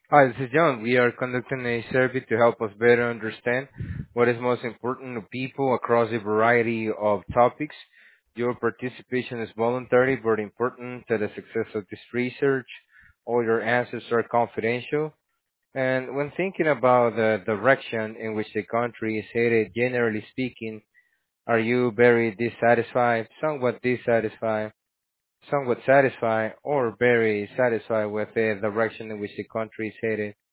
Hi, this is John. We are conducting a survey to help us better understand what is most important to people across a variety of topics. Your participation is voluntary but important to the success of this research. All your answers are confidential. And when thinking about the direction in which the country is headed, generally speaking, are you very dissatisfied, somewhat satisfied, or very satisfied with the direction in which the country is headed?